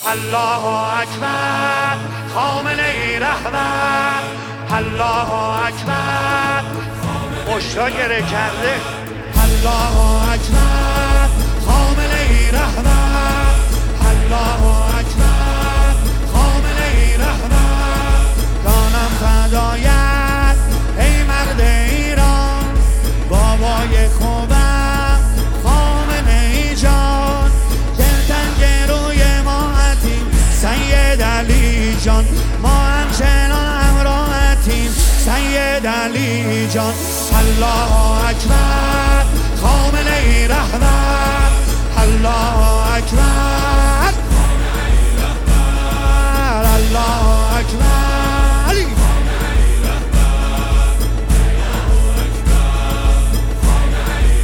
الله اکبر خامنه‌ای رهبر، الله اکبر مشتا گره کرده، الله اکبر خامنه‌ای رهبر، الله اکبر خامنه‌ای رهبر. جانم فدایت ای مرد ایران، بابای خوبم خامنه‌ای جان. دلتنگ روی ماهتیم سید علی جان، ما همچنان همراهتیم سید علی جان. الله اکبر خامنه‌ای رهبر، الله اکبر خامنه‌ای رهبر، الله اکبر علی خامنه‌ای رهبر، الله اکبر خامنه‌ای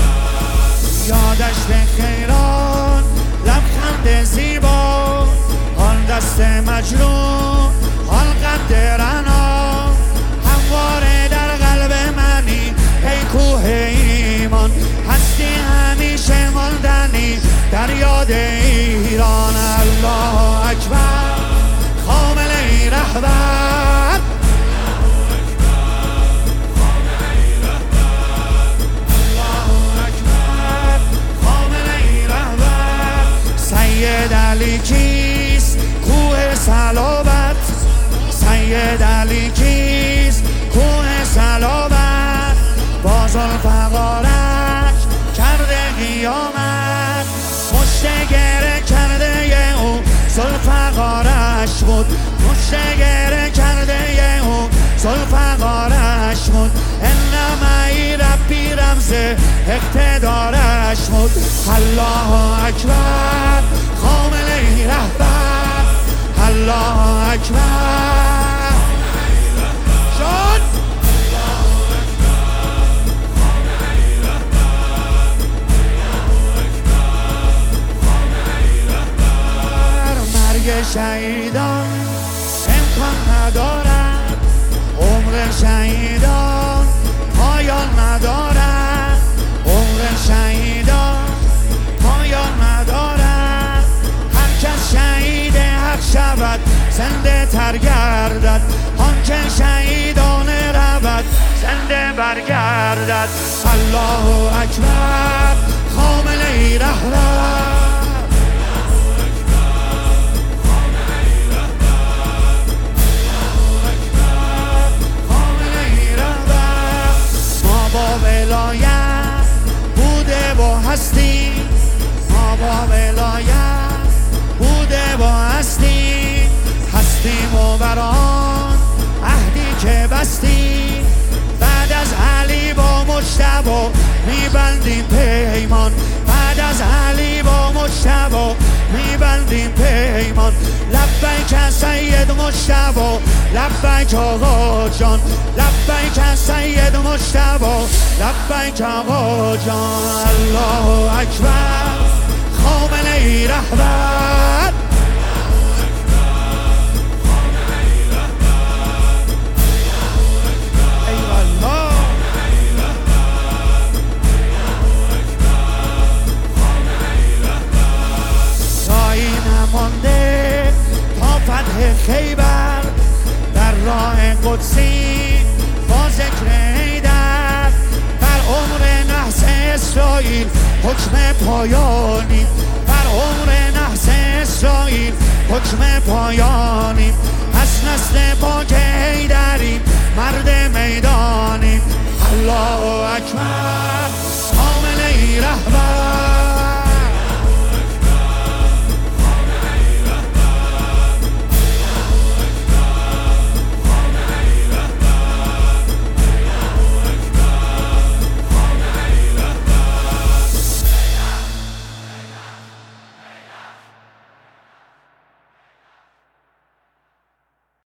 رهبر. یادش به خیران لبخند زیبا، آن دست مجروح آن قد رنا، همواره در قلب منی ای کوه ایمان. هستی همیشه ماندنی در یاد ایران. الله اکبر خامنه‌ای رهبر، الله اکبر خامنه‌ای رهبر، الله اکبر خامنه‌ای رهبر. سید علی کیست کوه صلابت، سید علی کیست کوه صلابت. با ذوالفقارش کرده قیامت، مشت گره کرده او ذوالفقارش بود، مشت گره کرده او ذوالفقارش بود. انمای ربی رمز اقتدارش بود. الله اکبر خامنه‌ای رهبر، الله اکبر جان، الله اکبر خامنه‌ای رهبر، الله اکبر خامنه‌ای رهبر. مرگ شهیدان امکان ندارد، عمر شهیدان پایان ندارد، عمر شهیدان پایان ندارد. هر کس شهید حق شود زنده تر گردد، آن که شهیدانه رود زنده برگردد. الله اکبر خامنه‌ای رهبر، الله اکبر خامنه‌ای رهبر، الله اکبر خامنه‌ای رهبر. ما با ولایت بوده و هستی، ما با ولایت بوده و هستی، هستیم و بران عهدی که بستی. بعد از علی با مجتبی میبندیم پیمان، بعد از علی با مجتبی میبندیم پیمان. لبیک سید مجتبی، لبیک آقا جان، لبیک سید مجتبی، لبیک آقا جان. الله اکبر خامنه‌ای رهبر، خیبر در راه قدسی با ذکر حیدر. بر عمر نحس اسرائیل حکم پایانی، بر عمر نحس اسرائیل حکم پایانی. از نسل پاک حیدریم مرد میدانیم. الله اکبر